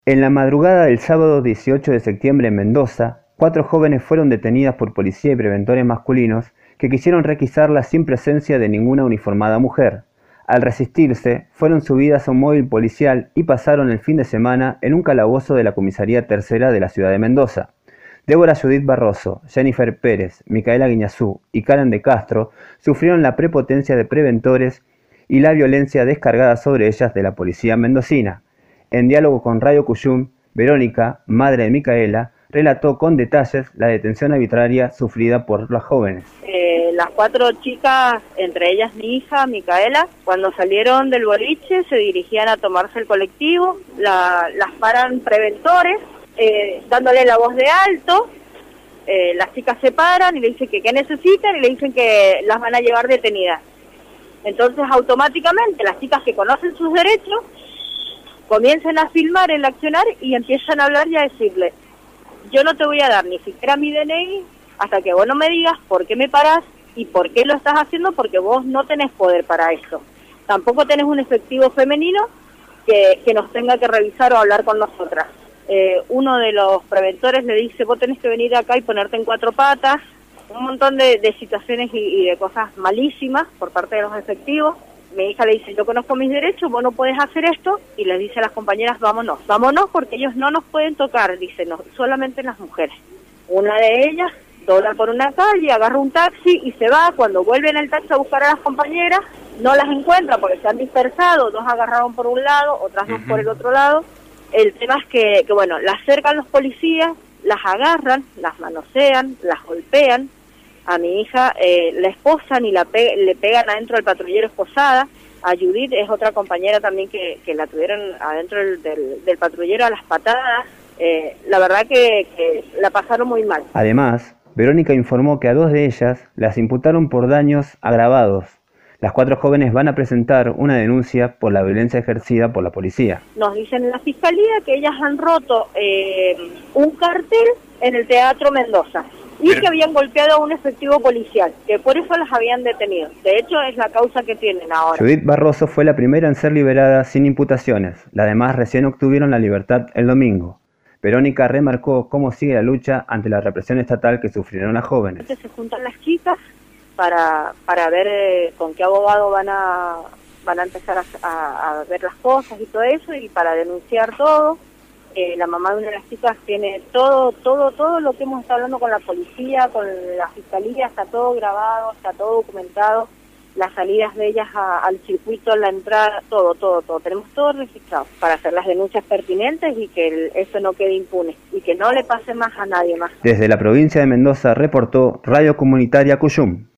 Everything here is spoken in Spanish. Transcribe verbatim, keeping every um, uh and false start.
En la madrugada del sábado dieciocho de septiembre en Mendoza, cuatro jóvenes fueron detenidas por policía y preventores masculinos que quisieron requisarlas sin presencia de ninguna uniformada mujer. Al resistirse, fueron subidas a un móvil policial y pasaron el fin de semana en un calabozo de la Comisaría Tercera de la ciudad de Mendoza. Débora Judith Barroso, Jennifer Pérez, Micaela Guiñazú y Karen de Castro sufrieron la prepotencia de preventores y la violencia descargada sobre ellas de la policía mendocina. En diálogo con Radio Cuyum, Verónica, madre de Micaela, relató con detalles la detención arbitraria sufrida por las jóvenes. Eh, las cuatro chicas, entre ellas mi hija, Micaela, cuando salieron del boliche se dirigían a tomarse el colectivo, la, las paran preventores, eh, dándole la voz de alto, eh, las chicas se paran y le dicen que qué necesitan y le dicen que las van a llevar detenidas. Entonces automáticamente las chicas que conocen sus derechos comienzan a filmar el accionar y empiezan a hablar y a decirle: yo no te voy a dar ni siquiera mi D N I hasta que vos no me digas por qué me parás y por qué lo estás haciendo, porque vos no tenés poder para esto. Tampoco tenés un efectivo femenino que, que nos tenga que revisar o hablar con nosotras. Eh, uno de los preventores le dice: vos tenés que venir acá y ponerte en cuatro patas. Un montón de, de situaciones y, y de cosas malísimas por parte de los efectivos. Mi hija le dice: yo conozco mis derechos, vos no podés hacer esto, y les dice a las compañeras: vámonos, vámonos porque ellos no nos pueden tocar, dice, no, solamente las mujeres. Una de ellas dobla por una calle, agarra un taxi y se va. Cuando vuelve en el taxi a buscar a las compañeras, no las encuentra porque se han dispersado, dos agarraron por un lado, otras dos por el otro lado. El tema es que, que bueno, las acercan los policías, las agarran, las manosean, las golpean. A mi hija eh, la esposan y la pe le pegan adentro del patrullero esposada. A Judith es otra compañera también que, que la tuvieron adentro del, del, del patrullero a las patadas. Eh, la verdad que, que la pasaron muy mal. Además, Verónica informó que a dos de ellas las imputaron por daños agravados. Las cuatro jóvenes van a presentar una denuncia por la violencia ejercida por la policía. Nos dicen en la fiscalía que ellas han roto eh, un cartel en el Teatro Mendoza y que habían golpeado a un efectivo policial, que por eso las habían detenido. De hecho, es la causa que tienen ahora. Judith Barroso fue la primera en ser liberada sin imputaciones. Las demás recién obtuvieron la libertad el domingo. Verónica remarcó cómo sigue la lucha ante la represión estatal que sufrieron las jóvenes. Se juntan las chicas para, para ver eh, con qué abogado van a, van a empezar a, a, a ver las cosas y todo eso, y para denunciar todo. Eh, la mamá de una de las chicas tiene todo, todo, todo lo que hemos estado hablando con la policía, con la fiscalía, está todo grabado, está todo documentado, las salidas de ellas a, al circuito, la entrada, todo, todo, todo. Tenemos todo registrado para hacer las denuncias pertinentes y que el, eso no quede impune y que no le pase más a nadie más. Desde la provincia de Mendoza reportó Radio Comunitaria Cuyum.